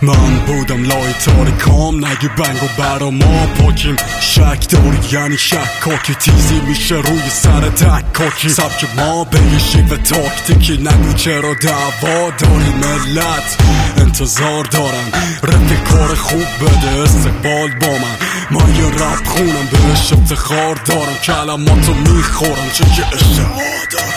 من بودم لای تاریکام، نگی بنگ و برا ما پاکیم. شک داری یعنی شکاکی، تیزی میشه روی سر تکاکی. سبک ما بگیشی و تاکتیکی، نگو چرا دعوا داری. ملت انتظار دارن رفت کار خوب بده، استقبال با من یه رپ خونم، بهش افتخار دارم. کلماتو میخورم چون که اشتها دارم.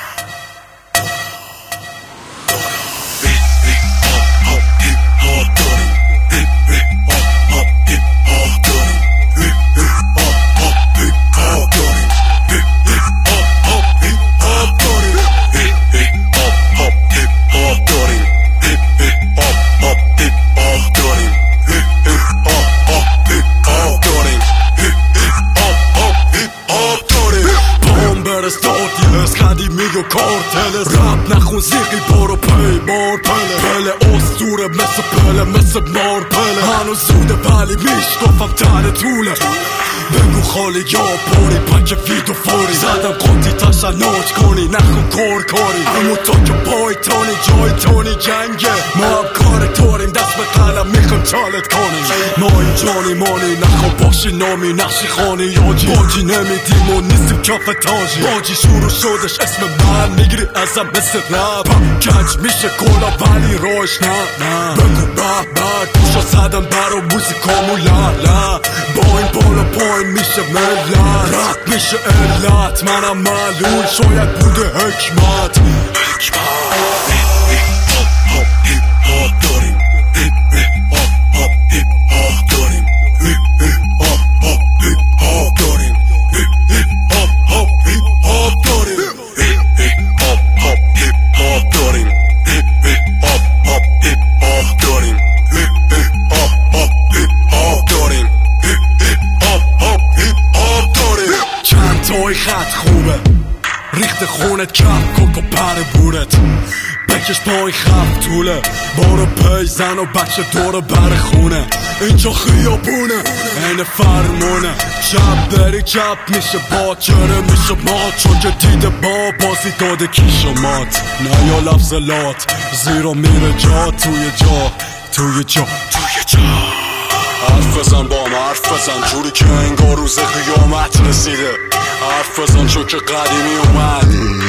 قدیمی و کارتل رب نخون زیقی برو پی بار پله اسطوره مثل پله مثل مار پله. هنوز زوده ولی میشکافم تن طوله، بگو خالی یا پاری پک ویدو فوری. زدم قاطی تشنج کنی نخون کاری، اما تا که پای تانی جای تانی جنگه. ما هم کار داریم دست به قلم میخوام چالت کنیم. ما این جانی مانی نخوام باشی نامی نقشی خانی یاجی باجی نمیدیم و نیستیم کف تاجی. باجی شروع شدش اسم من میگیری ازم مثل رب، گنج میشه کلا ولی روش نه. بگو به گوشا زدم برا موزیکامو لا با این بالا پایین میشه ملت، رد میشه علت. منم معلول شاید بوده حکمت. توی خط خوبه ریخت خونت کپ کن پر بورت، بکش پای خف طوله. برو پی زن و بچه دور بر خونه، اینجا خیابونه این فرمونه. چپ بری چپ میشه با چره میشه مات، چون که دیده با بازی داده کیش و مات. نه یا لفظ لات زیرا میره جا توی جا حرف بزن با هم حرف بزن جوری که انگار روز قیامت رسیده. حرف بزن چون که قدیمی اومد.